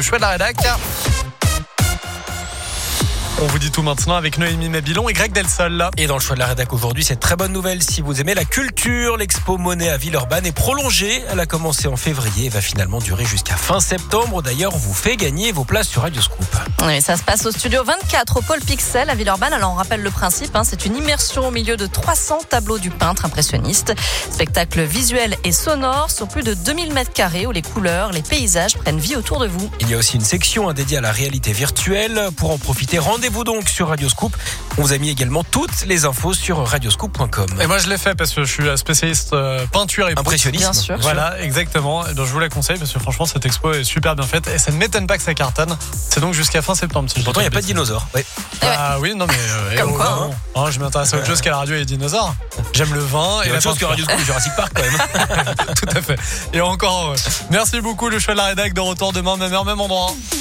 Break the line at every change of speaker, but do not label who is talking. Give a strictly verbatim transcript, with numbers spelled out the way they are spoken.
choix de la rédac. On vous dit tout maintenant avec Noémie Mabilon et Greg Delsol. Là.
Et dans le choix de la rédac aujourd'hui, c'est très bonne nouvelle si vous aimez la culture. L'expo Monet à Villeurbanne est prolongée. Elle a commencé en février et va finalement durer jusqu'à fin septembre. D'ailleurs, on vous fait gagner vos places sur Radio Scoop.
Oui, ça se passe au studio vingt-quatre au Pôle Pixel à Villeurbanne. Alors on rappelle le principe, hein, c'est une immersion au milieu de trois cents tableaux du peintre impressionniste. Spectacle visuel et sonore sur plus de deux mille mètres carrés où les couleurs, les paysages prennent vie autour de vous.
Il y a aussi une section hein, dédiée à la réalité virtuelle. Pour en profiter, rendez-vous donc sur Radio Scoop. On vous a mis également toutes les infos sur radioscoop point com.
Et moi je l'ai fait parce que je suis spécialiste euh, peinture et
impressionnisme.
Bien sûr.
Voilà, exactement. Donc je vous la conseille parce que franchement cette expo est super bien faite et ça ne m'étonne pas que ça cartonne. C'est donc jusqu'à fin septembre. Si
Pourtant il n'y a pas de dinosaures. Ouais.
Ah oui, non mais euh,
Comme
oh,
quoi,
non.
hein.
Oh, je m'intéresse à autre chose qu'à la radio et les dinosaures. J'aime le vin et
Et
la
la chose que
peinture.
Radio Scoop et Jurassic Park quand même.
Tout à fait. Et encore, euh, merci beaucoup le choix de la rédac de retour demain même heure même endroit.